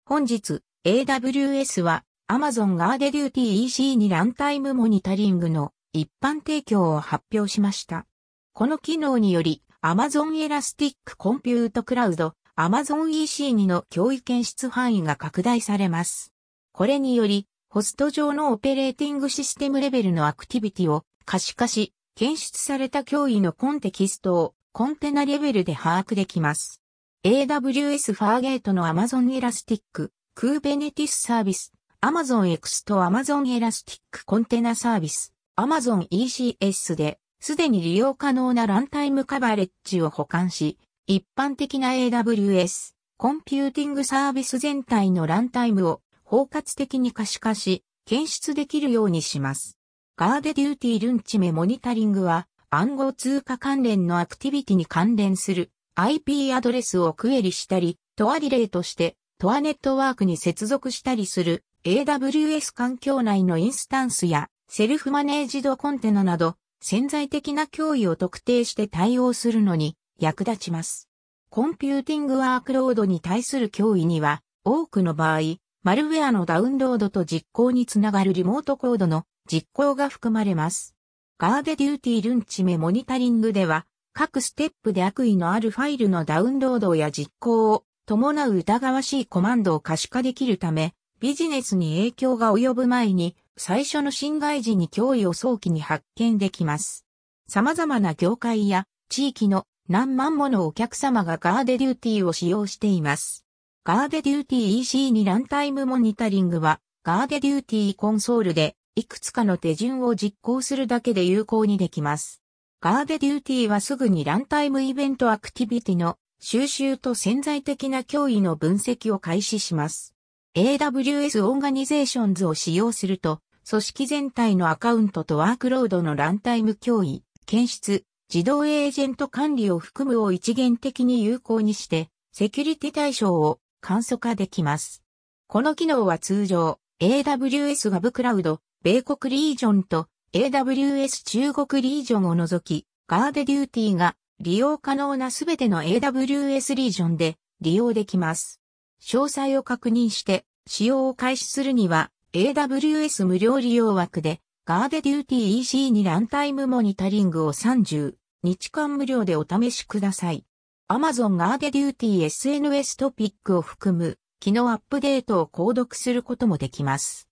本日、AWS は Amazon GuardDuty EC にランタイムモニタリングの一般提供を発表しました。この機能により Amazon Elastic Compute Cloud、Amazon EC2 の脅威検出範囲が拡大されます。これにより、ホスト上のオペレーティングシステムレベルのアクティビティを可視化し、検出された脅威のコンテキストをコンテナレベルで把握できます。AWS Fargate の Amazon Elastic Kubernetes サービス、Amazon X と Amazon Elastic コンテナサービス、Amazon ECS で、すでに利用可能なランタイムカバレッジを補完し、一般的な AWS コンピューティングサービス全体のランタイムを包括的に可視化し、検出できるようにします。GuardDuty ルンチメモニタリングは、暗号通貨関連のアクティビティに関連する IP アドレスをクエリしたり、トアリレーとして、トアネットワークに接続したりする AWS 環境内のインスタンスやセルフマネージドコンテナなど潜在的な脅威を特定して対応するのに役立ちます。コンピューティングワークロードに対する脅威には多くの場合、マルウェアのダウンロードと実行につながるリモートコードの実行が含まれます。GuardDuty ルンチメモニタリングでは各ステップで悪意のあるファイルのダウンロードや実行を伴う疑わしいコマンドを可視化できるため、ビジネスに影響が及ぶ前に、最初の侵害時に脅威を早期に発見できます。様々な業界や地域の何万ものお客様がGuardDutyを使用しています。GuardDuty EC にランタイムモニタリングは、GuardDuty コンソールでいくつかの手順を実行するだけで有効にできます。GuardDutyはすぐにランタイムイベントアクティビティの収集と潜在的な脅威の分析を開始します。AWS オーガニゼーションズを使用すると、組織全体のアカウントとワークロードのランタイム脅威、検出、自動エージェント管理を含むを一元的に有効にして、セキュリティ対象を簡素化できます。この機能は通常、AWS ガブクラウド、米国リージョンと AWS 中国リージョンを除き、GuardDuty が利用可能なすべての AWS リージョンで利用できます。詳細を確認して使用を開始するには AWS 無料利用枠で GuardDuty EC にランタイムモニタリングを30日間無料でお試しください。Amazon GuardDuty SNS トピックを含む機能アップデートを購読することもできます。